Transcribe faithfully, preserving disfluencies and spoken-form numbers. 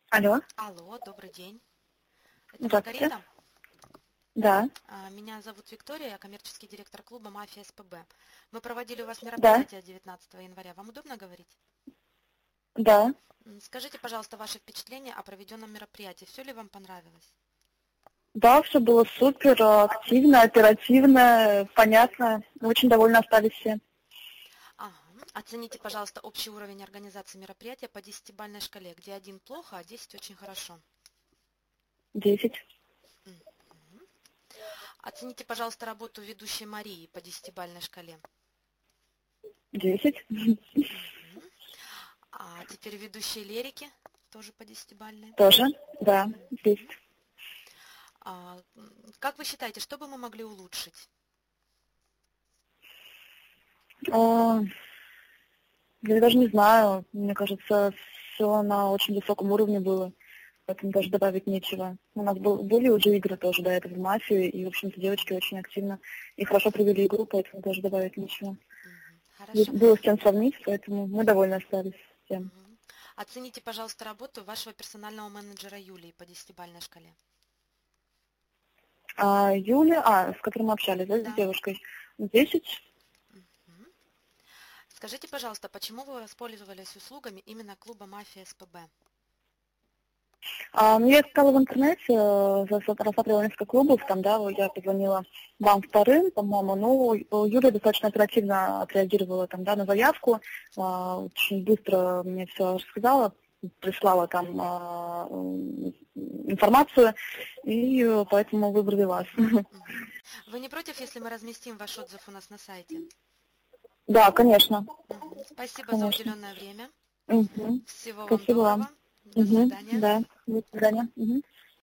Алло, Алло, добрый день. Это здравствуйте. Маргарита. Да, А, Меня зовут Виктория, я коммерческий директор клуба «Мафия СПБ». Мы проводили у вас да, мероприятие девятнадцатого января. Вам удобно говорить? да. М, Скажите, пожалуйста, ваши впечатления о проведенном мероприятии. Все ли вам понравилось? Да, все было супер, э, активно, оперативно, понятно. Очень довольны остались все. Ага. Оцените, пожалуйста, общий уровень организации мероприятия по десятибалльной шкале, где один плохо, а десять очень хорошо. Десять. Мгм. Оцените, пожалуйста, работу ведущей Марии по десятибалльной шкале. Десять. Мгм. А теперь ведущие Лерики, тоже по десятибалльной. Тоже, да, Мгм. есть. А, м, как вы считаете, что бы мы могли улучшить? А, Я даже не знаю, мне кажется, все на очень высоком уровне было, поэтому даже добавить нечего. У нас был, были уже игры тоже до этого в «Мафию», и, в общем-то, девочки очень активно и хорошо провели игру, поэтому даже добавить нечего. Мгм. Есть- Хорошо. Было с чем сравнить, поэтому мы довольны остались всем. Мгм. Оцените, пожалуйста, работу вашего персонального менеджера Юлии по десятибалльной шкале. А Юля, а, с которой мы общались, да, с Да. девушкой, десять. Мгм. Скажите, пожалуйста, почему вы воспользовались услугами именно клуба «Мафия СПБ»? А, ну, я искала в интернете, э, зас- рассматривала несколько клубов, там, да, вот я позвонила вам вторым, по-моему, ну, э, Юля достаточно оперативно отреагировала там, да, на заявку, а, очень быстро мне все рассказала, прислала там а, м, информацию, и э, поэтому выбрали вас. Мгм. Вы не против, если мы разместим ваш отзыв у нас на сайте? Да, конечно, Мгм. Спасибо за конечно. уделенное время. Мгм. Всего вам Спасибо вам. доброго. До Мгм. свидания. Да, до свидания. Мгм.